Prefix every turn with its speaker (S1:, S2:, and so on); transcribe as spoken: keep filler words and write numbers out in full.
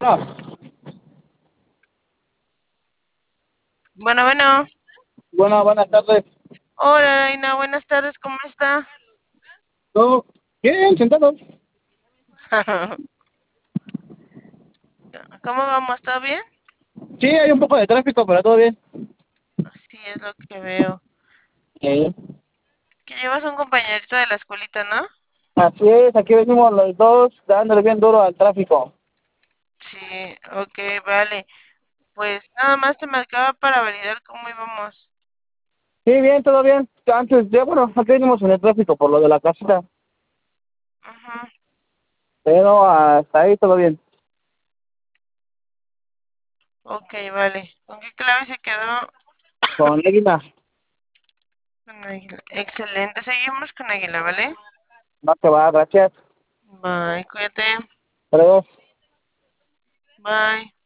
S1: Hola,
S2: Bueno, bueno.
S1: buenas, buenas tardes.
S2: Hola, Reina, buenas tardes, ¿cómo está?
S1: ¿Todo bien? ¿Sentado?
S2: ¿Cómo vamos? ¿Todo bien?
S1: Sí, hay un poco de tráfico, pero todo bien.
S2: Sí, es lo que veo.
S1: Sí.
S2: Que llevas un compañerito de la escuelita, ¿no?
S1: Así es, aquí venimos los dos dándole bien duro al tráfico.
S2: Sí, ok, vale. Pues nada más te marcaba para validar cómo íbamos.
S1: Sí, bien, todo bien. Antes, ya bueno, aquí venimos en el tráfico por lo de la casita,
S2: Ujú.
S1: pero hasta ahí todo bien.
S2: Ok, vale. ¿Con qué clave se quedó?
S1: Con Águila,
S2: Con Águila. Excelente, seguimos con Águila, ¿vale?
S1: no te va, gracias.
S2: Bye, cuídate.
S1: Pero
S2: Bye.